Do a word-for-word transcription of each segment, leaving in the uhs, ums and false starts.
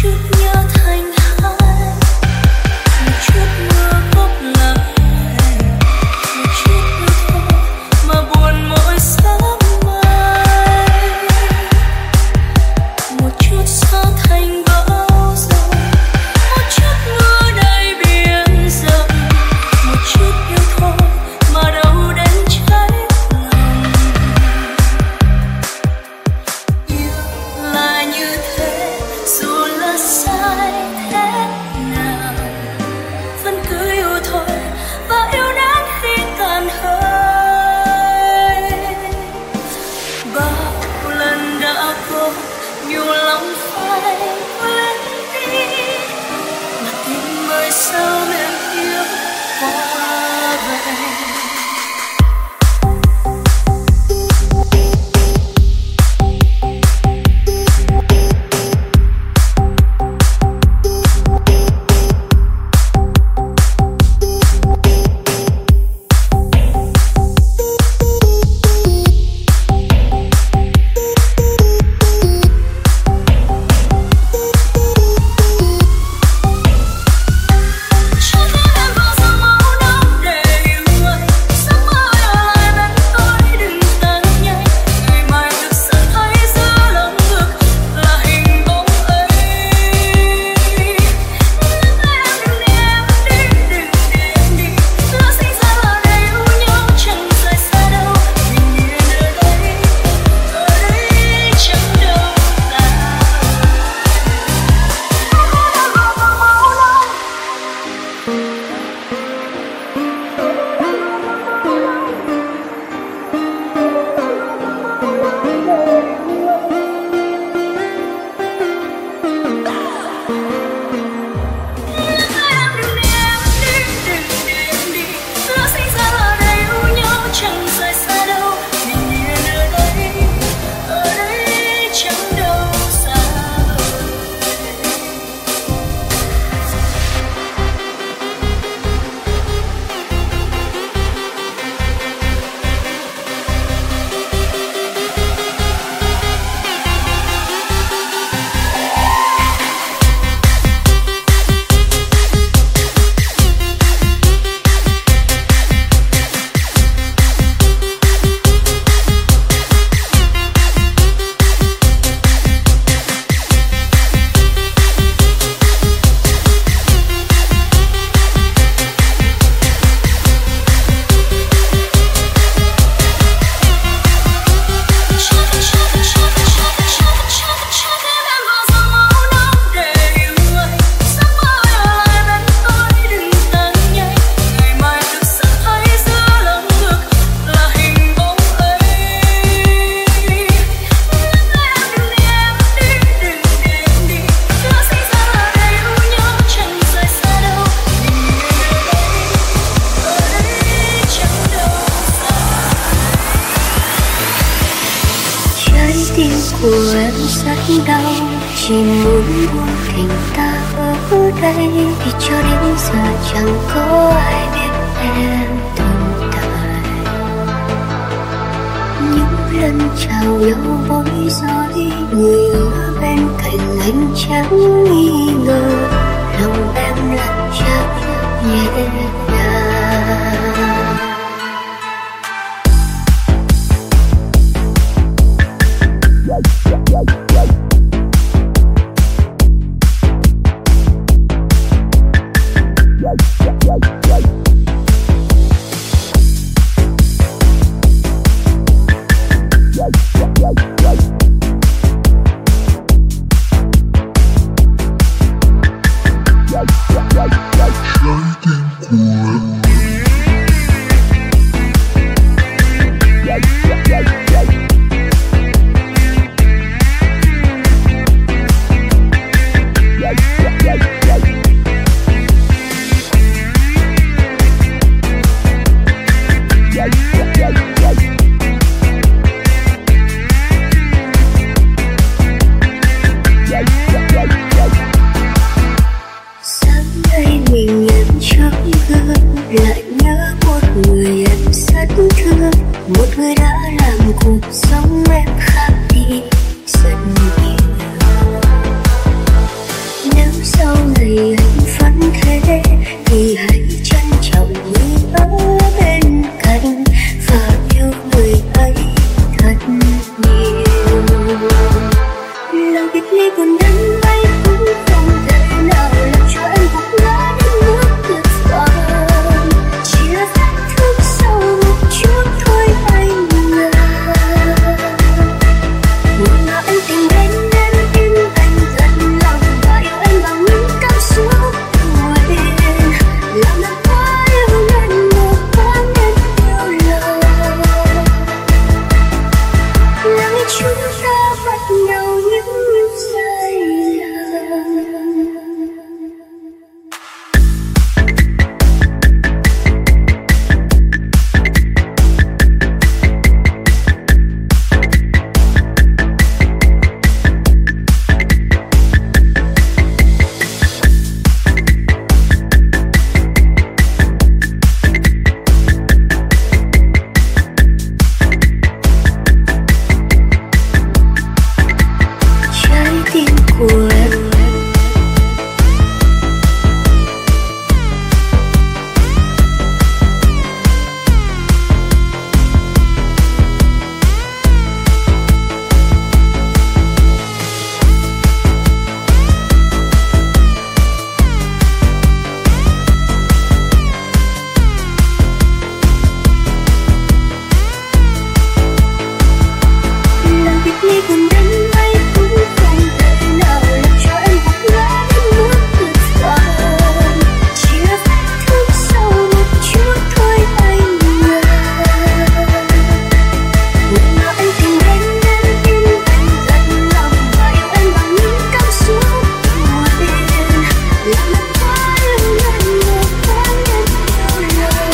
của em rất đau, chỉ muốn buông tình ta ở đây, vì cho đến giờ chẳng có ai biết em tồn tại. Những lần chào nhau bối rối, người ở bên cạnh anh chẳng nghi ngờ, lòng em lặng chắc nhẹ nhàng. ngày anh vẫn thế thì hãy trân trọng người ở bên cạnh và yêu người ấy thật nhiều. Lòng biệt ly buồn đắng ấy cũng không thể nào làm cho em gục ngã đến mức tuyệt vọng. Chỉ là vết thương sâu một chút thôi anh à. Nhưng mà anh tìm đến nên tim anh thật lòng và yêu anh bằng những cảm xúc nguyện. Làm em quá yêu nên một quá nên yêu lòng. Là ngày chúng ta bắt nhau những sai lầm. Trái tim của em làm biệt ly buồn đắng ấy cũng không thể nào làm cho em gục ngã đến mức tuyệt vọng. Chỉ là vết thương sâu một chút thôi anh à. Nhưng mà anh tìm đến nên tim anh thật lòng và yêu anh bằng những cảm xúc nguyện. Làm em quá yêu nên một quá nên yêu lòng.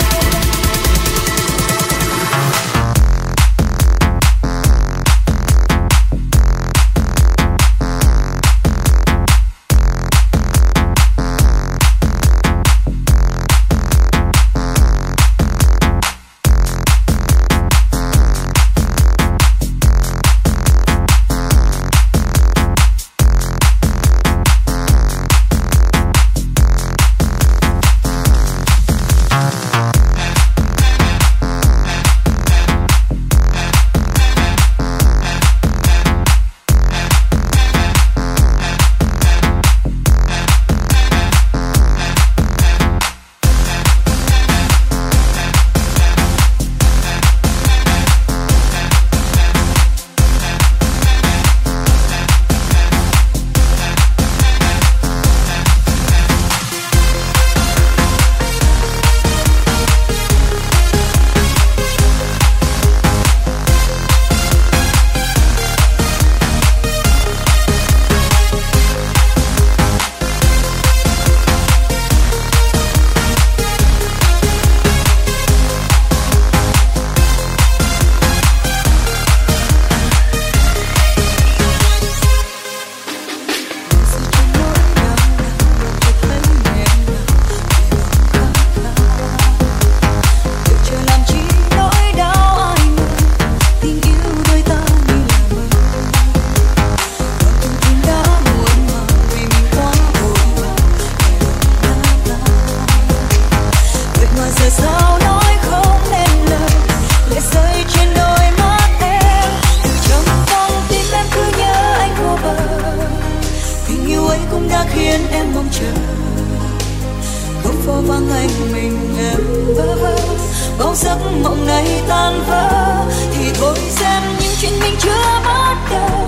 Bóng giấc mộng này tan vỡ thì thôi xem những chuyện mình chưa bắt đầu,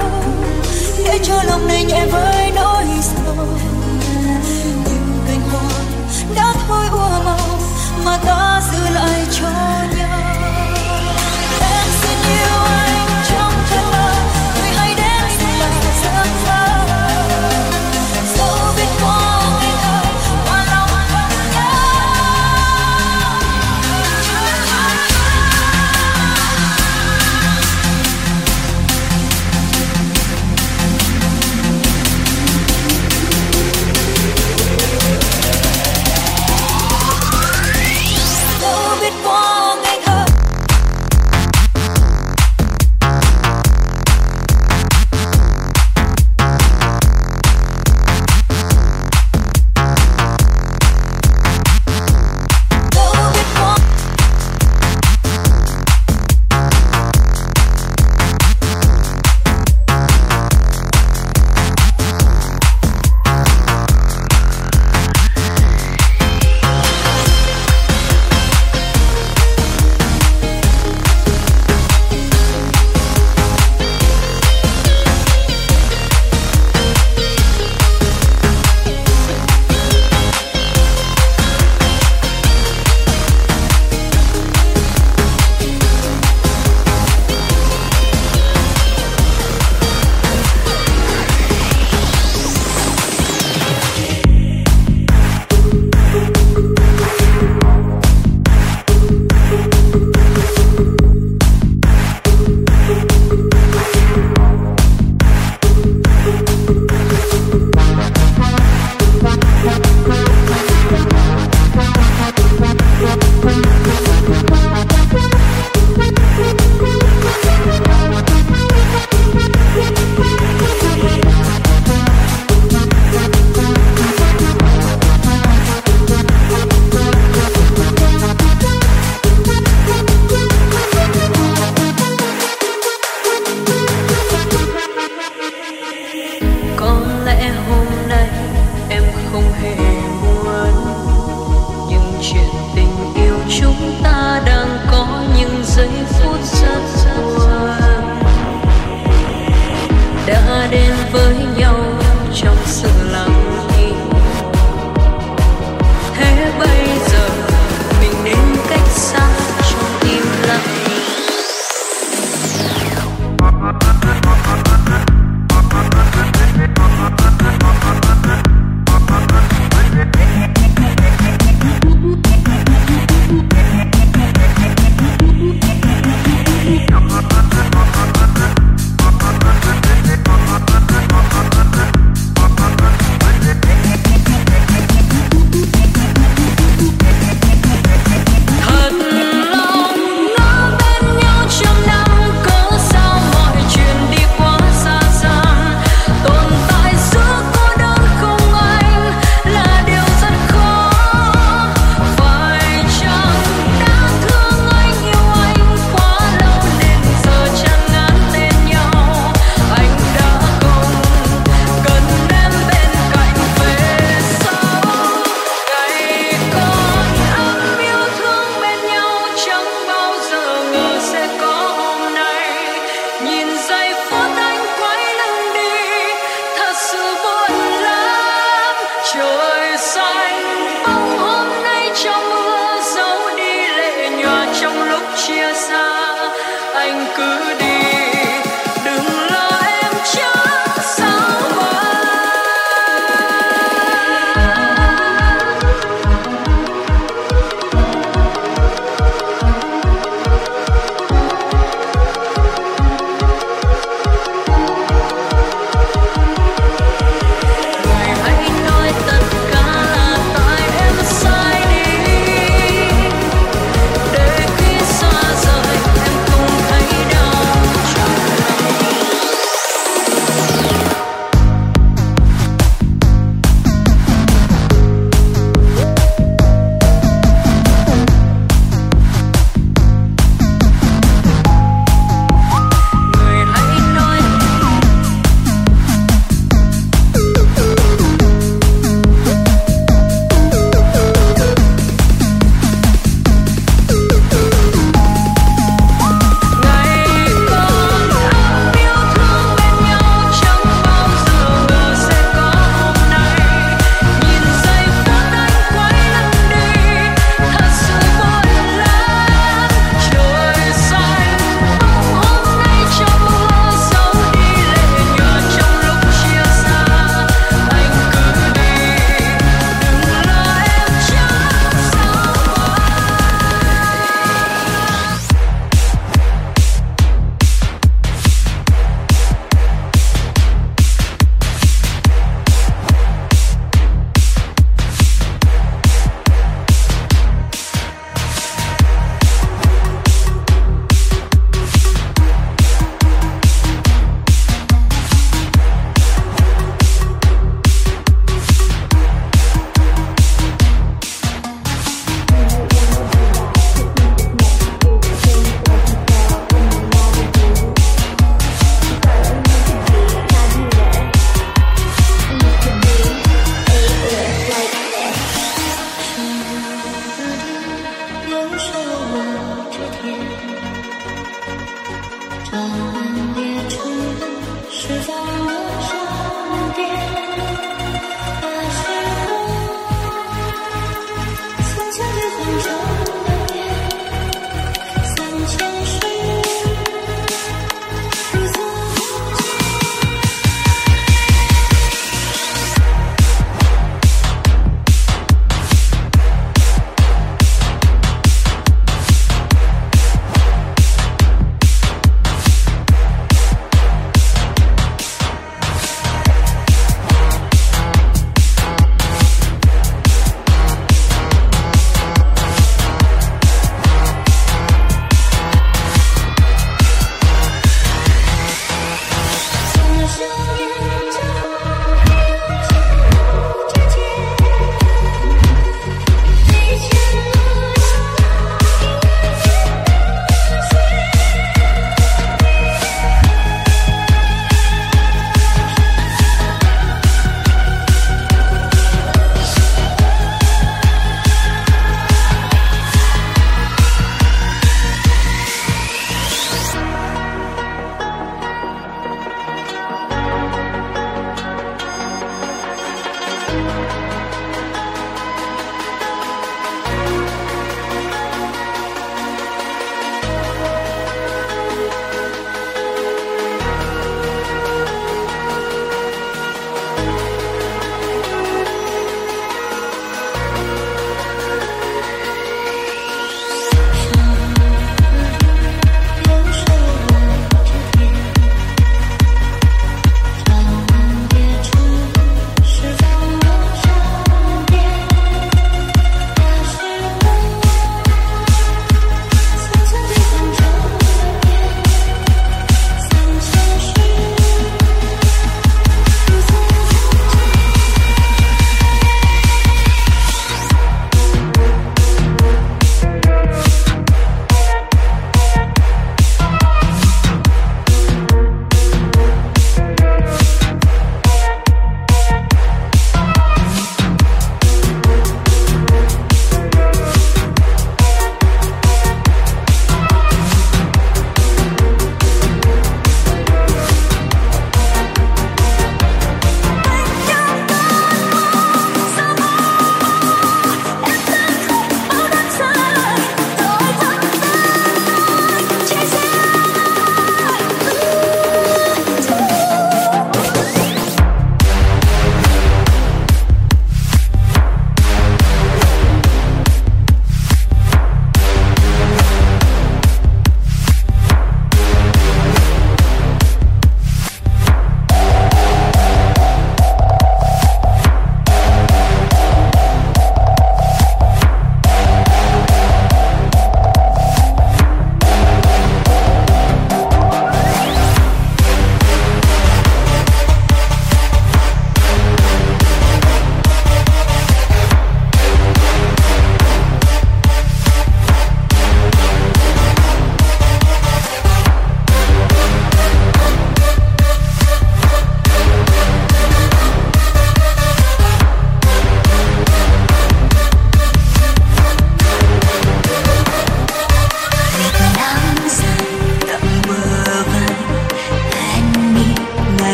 để cho lòng này nhẹ với nỗi sầu. Những cành hoa đã thôi úa màu mà ta giữ lại cho nhau. Em xin yêu anh trong cơn mơ, người hãy đến xin là giấc mơ. Dẫu biết qua ngày đời qua lòng vẫn nhớ.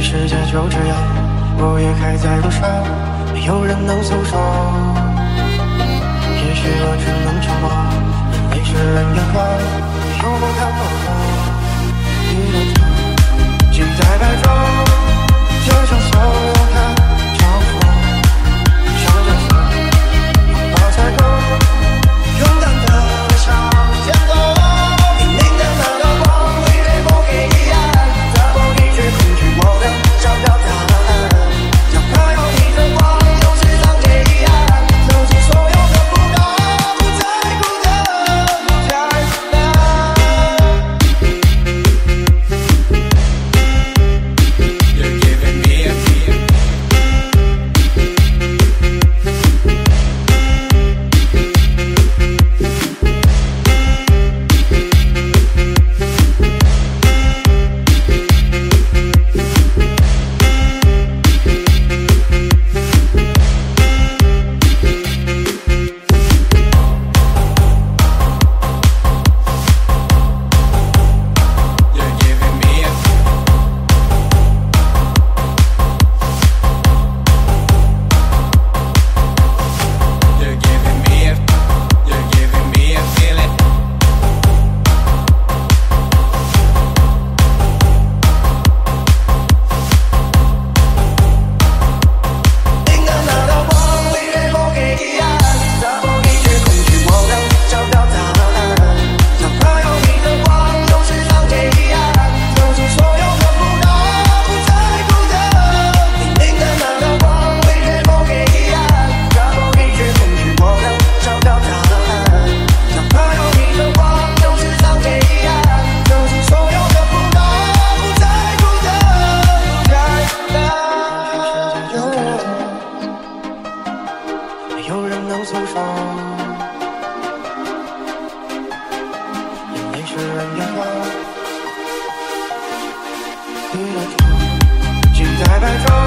世界就这样，我也还在路上，没有人能诉说。也许我只能沉默，眼泪湿润眼眶，又不看不懂。你的疼，记在白昼，就像所有的嘲讽，像角色，拥抱才够，勇敢的向前走。明明的那道光，为谁不给遗憾？打破一切恐惧，我能找到答案。哪怕有你的光，有时常给遗憾，走进所有的不安，不再孤单，不再孤单。You're giving me a feel. You're giving me a You're giving me a You're giving me a feeling. Nhìn到那道光，为谁不给遗憾？打破一切恐惧，我能找到答案。哪怕有你的光，有时常给遗憾，走进所有的不安，不再孤单。明明的那道光，为谁不给遗憾？打破一切恐惧，我能找到答案。哪怕有你的光，有时常给遗憾，走进所有的不安，不再孤单，不再孤单。没有人能诉说，眼泪湿润眼眶，你的疼，记在白昼。